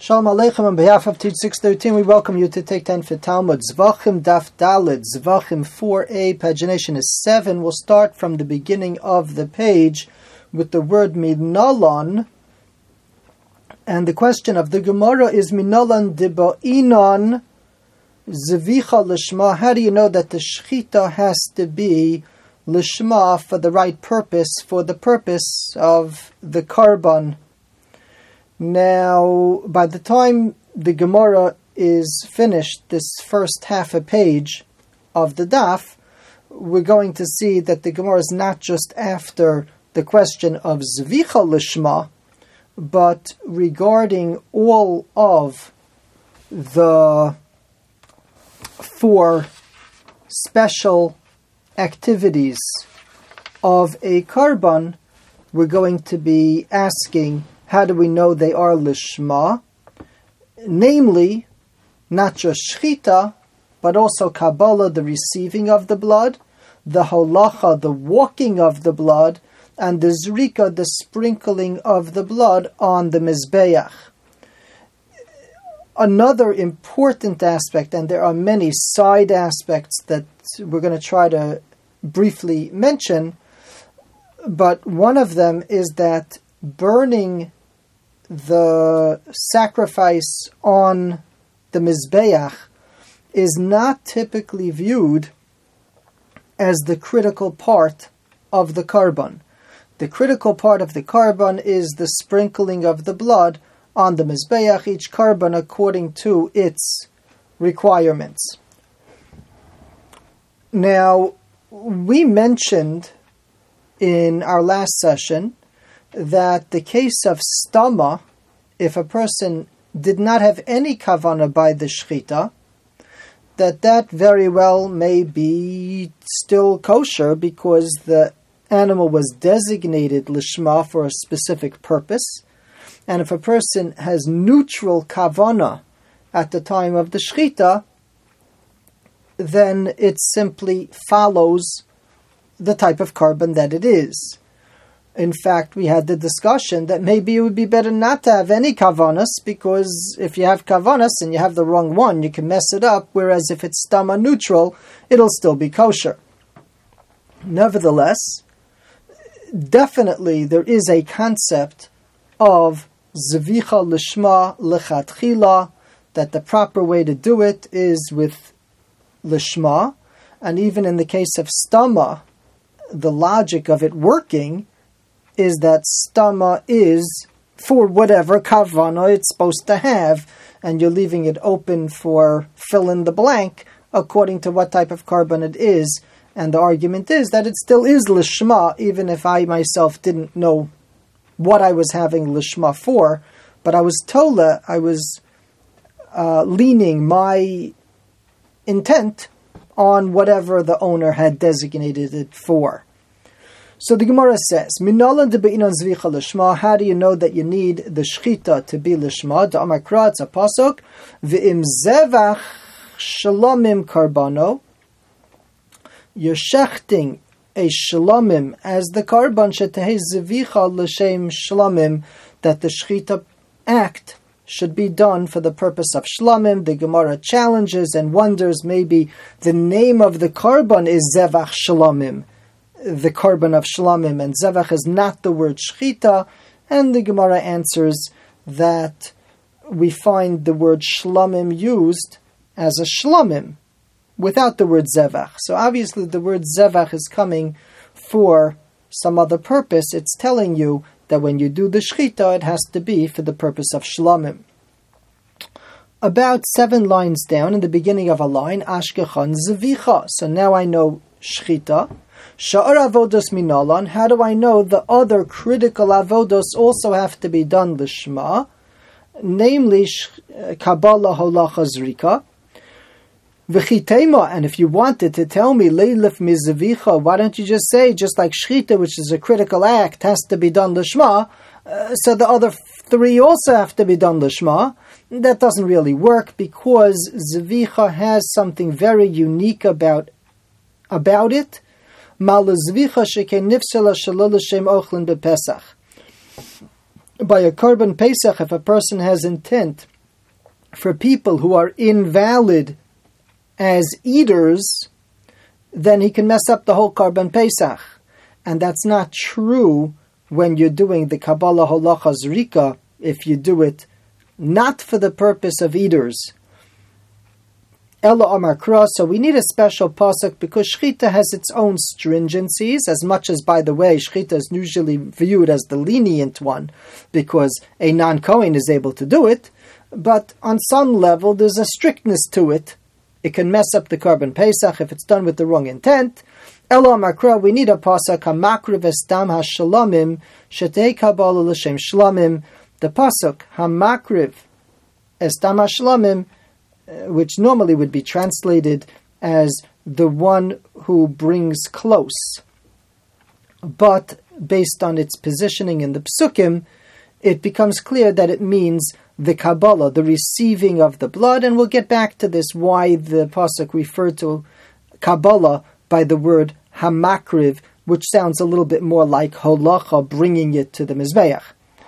Shalom Aleichem. On behalf of Teach 613, we welcome you to Take 10 for Talmud. Zvachim Daf Daled, Zvachim 4a, pagination is 7. We'll start from the beginning of the page with the word Minalan. And the question of the Gemara is Minalan Diba'inon Zvicha Lishma. How do you know that the Shechita has to be Lishma for the right purpose, for the purpose of the Karban? Now, by the time the Gemara is finished, this first half a page of the daf, we're going to see that the Gemara is not just after the question of Zvicha Lishma, but regarding all of the 4 special activities of a Karban. We're going to be asking, how do we know they are Lishma? Namely, not just Shechita, but also Kabbalah, the receiving of the blood, the Holacha, the walking of the blood, and the Zrika, the sprinkling of the blood on the Mizbeach. Another important aspect, and there are many side aspects that we're going to try to briefly mention, but one of them is that burning the sacrifice on the Mizbeach is not typically viewed as the critical part of the Karban. The critical part of the Karban is the sprinkling of the blood on the Mizbeach, each Karban according to its requirements. Now, we mentioned in our last session that the case of stama, if a person did not have any kavana by the shechita, that very well may be still kosher because the animal was designated lishma for a specific purpose. And if a person has neutral kavana at the time of the shechita, then it simply follows the type of karban that it is. In fact, we had the discussion that maybe it would be better not to have any kavanas, because if you have kavanas and you have the wrong one, you can mess it up, whereas if it's stama neutral, it'll still be kosher. Nevertheless, definitely there is a concept of zvicha lishma lechatchila, that the proper way to do it is with lishma, and even in the case of stama, the logic of it working is that stama is for whatever kavana it's supposed to have, and you're leaving it open for fill in the blank according to what type of karban it is. And the argument is that it still is lishma, even if I myself didn't know what I was having lishma for, but I was tola, I was leaning my intent on whatever the owner had designated it for. So the Gemara says, Minalan debe'inon zvicha lishma. How do you know that you need the shechita to be lishma? Da amakra, it's a pasuk. V'im zevach shalomim karbano. You're shechting a shalomim as the karban shetehei zvicha l'shem shalomim, that the shechita act should be done for the purpose of shlamim. The Gemara challenges and wonders, maybe the name of the karban is zevach shalomim, the karban of shlamim, and zevach is not the word shechita, and the Gemara answers that we find the word shlamim used as a shlamim without the word zevach. So obviously the word zevach is coming for some other purpose. It's telling you that when you do the shechita, it has to be for the purpose of shlamim. About 7 lines down, in the beginning of a line, ashkechan zvicha. So now I know shechita. Sha'ar avodos minalan. How do I know the other critical avodos also have to be done lishma? Namely, Kabbalah, Holacha, Zrika. V'chitema, and if you wanted to tell me leilif mizvicha, why don't you just say, just like shechita, which is a critical act, has to be done lishma, so the other 3 also have to be done lishma? That doesn't really work, because zvicha has something very unique about it. By a Karban Pesach, if a person has intent for people who are invalid as eaters, then he can mess up the whole Karban Pesach. And that's not true when you're doing the Kabbalah Halacha Zrika, if you do it not for the purpose of eaters. Ella Amar Kra, so we need a special pasuk because Shechita has its own stringencies, as much as, by the way, Shechita is usually viewed as the lenient one, because a non-Kohen is able to do it, but on some level there's a strictness to it. It can mess up the Karban Pesach if it's done with the wrong intent. Ella Amar Kra, we need a pasuk, HaMakriv Estam HaShalamim, Shetei Kabbalah L'Shem Shlamim, the pasuk, HaMakriv Estam HaShalamim, which normally would be translated as the one who brings close. But based on its positioning in the Psukim, it becomes clear that it means the Kabbalah, the receiving of the blood, and we'll get back to this, why the Pasuk referred to Kabbalah by the word Hamakriv, which sounds a little bit more like Holacha, bringing it to the Mizbeach.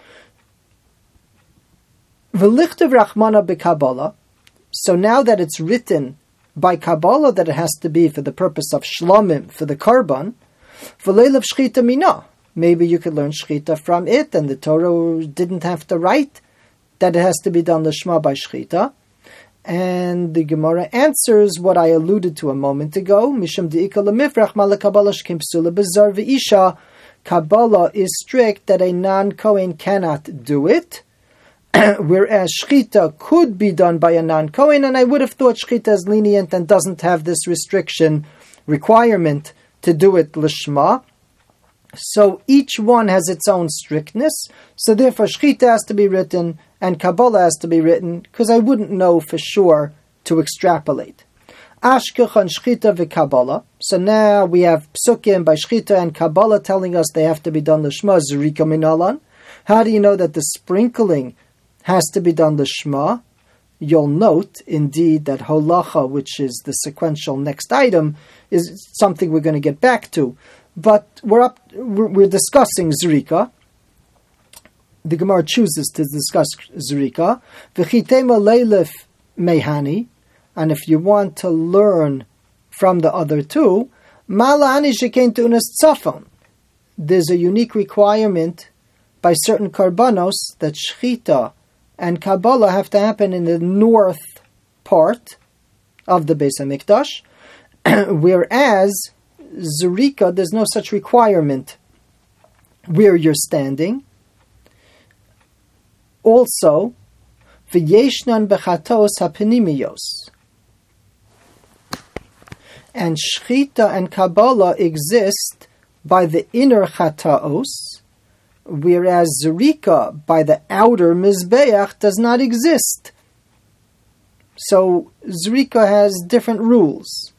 V'lichtav Rachmana b'Kabbalah. So now that it's written by Kabbalah that it has to be for the purpose of Shlomim, for the Karban, v'leilav Shchita Mina. Maybe you could learn Shchita from it, and the Torah didn't have to write that it has to be done Lishma by Shchita. And the Gemara answers what I alluded to a moment ago. Mishum de'ika lemifrach mala Kabbalah shkim psula b'zar v'isha. Kabbalah is strict that a non-Kohen cannot do it, whereas Shchita could be done by a non-Kohen, and I would have thought Shchita is lenient and doesn't have this requirement to do it Lishma. So each one has its own strictness, so therefore Shchita has to be written and Kabbalah has to be written, because I wouldn't know for sure to extrapolate. Ashkechan Shchita v'Kabbalah. So now we have Psukim by Shchita and Kabbalah telling us they have to be done Lishma, Zurika Minalan. How do you know that the sprinkling has to be done Lishma? You'll note, indeed, that Holacha, which is the sequential next item, is something we're going to get back to. But we're discussing Zrika. The Gemara chooses to discuss Zrika. V'chitema leilef mehani. And if you want to learn from the other two, malani shekain tunas tzafon. There's a unique requirement by certain karbanos that Shechita and Kabbalah have to happen in the north part of the Beis HaMikdash, whereas Zurika, there's no such requirement where you're standing. Also, v'yeshnan bechatos hapenimiyos. And Shechita and Kabbalah exist by the inner chataos, whereas Zurika by the outer Mizbeach does not exist. So Zurika has different rules,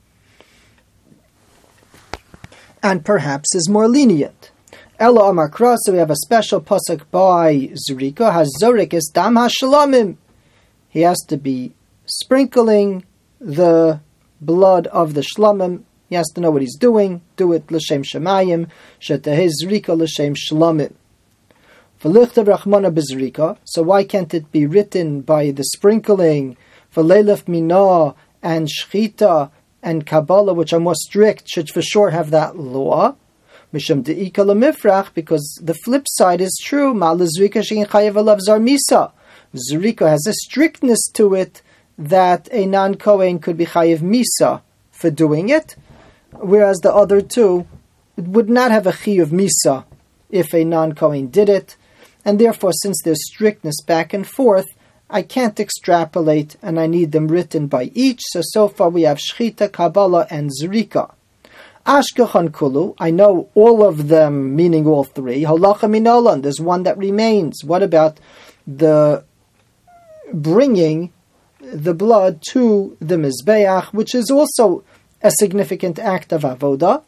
and perhaps is more lenient. Elo Amar Kra, so we have a special pasuk by Zurika, Hazorik is Dam HaShalamim. He has to be sprinkling the blood of the Shlamim. He has to know what he's doing. Do it l'shem shemayim, shetehei Zrika l'shem Shlamim. V'lichtav Rachmana b'Zrika, so why can't it be written by the sprinkling, v'leilef Mina and Shechita and Kabbalah, which are more strict, should for sure have that law? Mishum de'ika lemifrach, because the flip side is true. Ma'al Zrika she'in chayev alav zar misa. Zrika has a strictness to it that a non-Kohen could be chayev misa for doing it, whereas the other two would not have a chiyuv misa if a non-Kohen did it, and therefore, since there's strictness back and forth, I can't extrapolate, and I need them written by each. So far we have Shechita, Kabbalah, and Zrika. Ashkechan Kulu, I know all of them, meaning all three. Holacha Minolan, there's one that remains. What about the bringing the blood to the Mizbeach, which is also a significant act of avoda?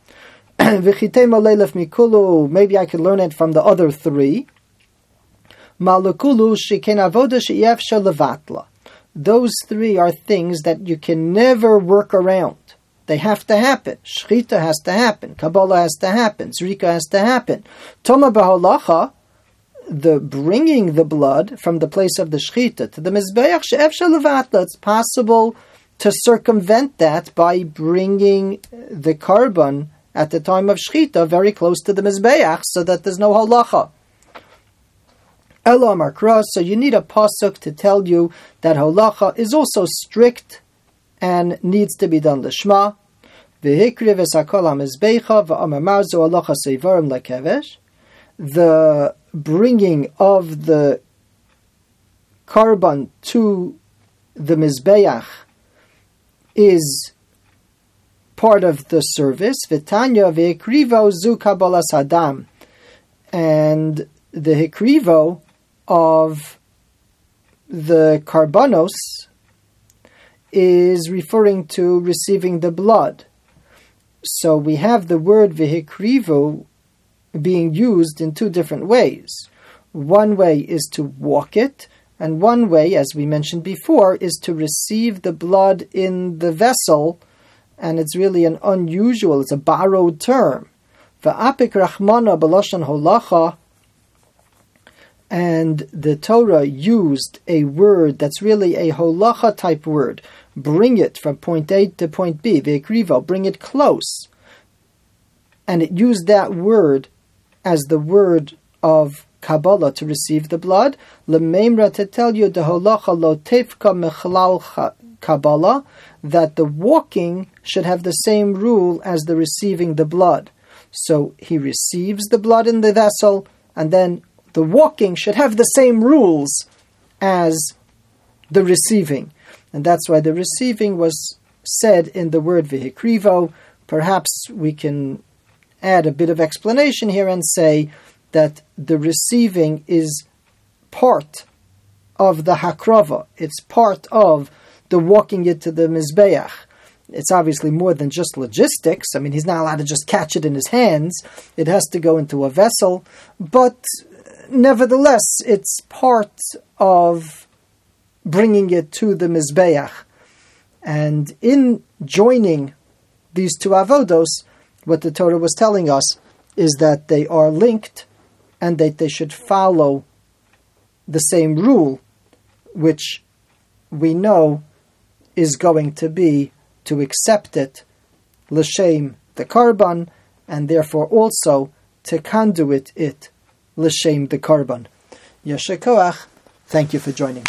Maybe I could learn it from the other three. Those three are things that you can never work around. They have to happen. Shechita has to happen. Kabbalah has to happen. Zrika has to happen. Toma b'halacha, the bringing the blood from the place of the shechita to the mizbeach she'efshar levatla. It's possible to circumvent that by bringing the carbon at the time of shechita very close to the mizbeach, so that there's no halacha. Elo Amar Kra, so you need a pasuk to tell you that halacha is also strict and needs to be done lishma. V'hikriv esakol hamizbecha v'amar marzu halacha seivarim lekevesh. The bringing of the carbon to the mizbeach is part of the service. V'tanya v'hikrivo zu kabbalas hadam, and the hikrivo of the karbanos is referring to receiving the blood. So we have the word v'hikrivo being used in two different ways. One way is to walk it, and one way, as we mentioned before, is to receive the blood in the vessel, and it's really an unusual, it's a borrowed term. V'apik rachmana b'lashon holacha, and the Torah used a word that's really a holacha type word. Bring it from point A to point B, v'hikrivo, bring it close. And it used that word as the word of Kabbalah to receive the blood. L'meimra, to tell you the holacha lo tefka mechlal Kabbalah, that the walking should have the same rule as the receiving the blood. So he receives the blood in the vessel, and then the walking should have the same rules as the receiving. And that's why the receiving was said in the word v'hikrivo. Perhaps we can add a bit of explanation here and say that the receiving is part of the hakrava. It's part of the walking it to the mizbeach. It's obviously more than just logistics. I mean, he's not allowed to just catch it in his hands. It has to go into a vessel. But nevertheless, it's part of bringing it to the mizbeach. And in joining these two avodos, what the Torah was telling us is that they are linked and that they should follow the same rule, which we know is going to be to accept it l'shem the carbon, and therefore also to conduit it l'shem the carbon. Yasher koach. Thank you for joining.